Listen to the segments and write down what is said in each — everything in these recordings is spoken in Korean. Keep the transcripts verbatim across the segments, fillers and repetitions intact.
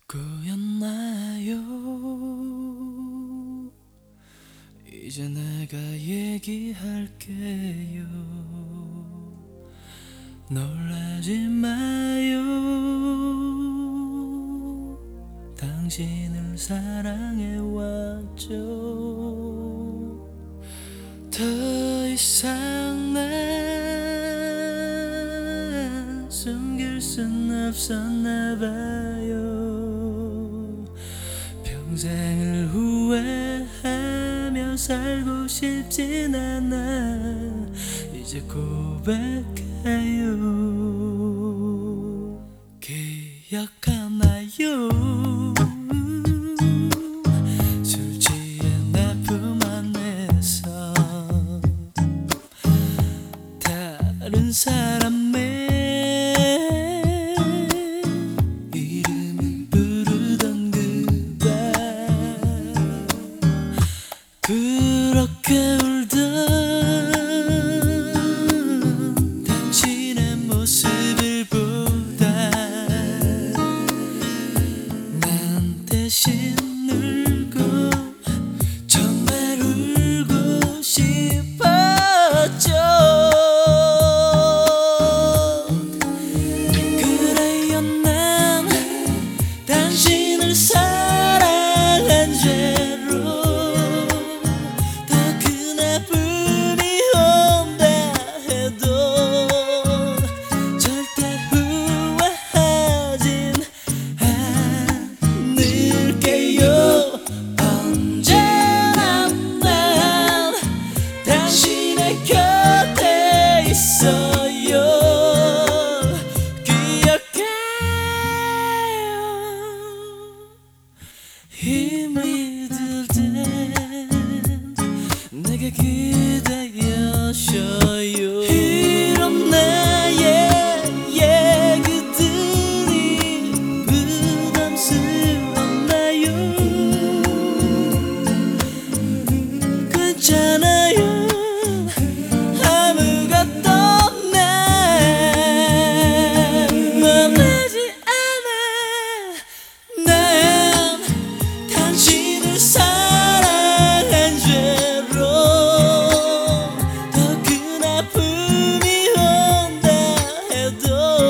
꼬였나요? 이제 내가 얘기할게요. 놀라지 마요. 당신을 사랑해왔죠. 더 이상 난 숨길 순 없었나봐요. 평생을 후회하며 살고 싶진 않아. 이제 고백해요. 기억하나요? 술 취해 내 품 안에서 다른 사람의 이름을 부르던 그대, 그렇게 울던 당신의 모습을 보다 난 대신 울고 정말 울고 싶었죠. 그래요, 난 당신을 사랑한 죄로 더 큰 아픔이 온다 해도 절대 후회하진 않을게요. 언제나 난 당신의 곁에 있어요. 기억해요. 힘이 들 땐 내게 기대어 쉬어요. 이런 나의 얘기들이 부담스럽나요? 괜찮아요. 아무것도 난 원하지 않아. 난 당신을 사랑한 죄로 더 큰 아픔이 온다 해도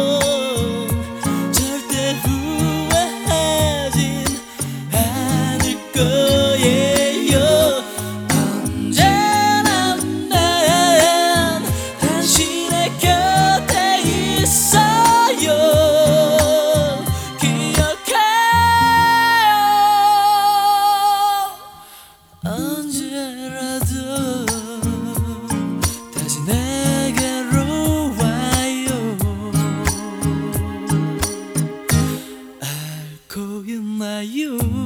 절대 후회하진 않을 거예요. 언제나 난 당신의 곁에 있어요. 기억해요. 언제라도 다시 내게로 와요. 알고 있나요?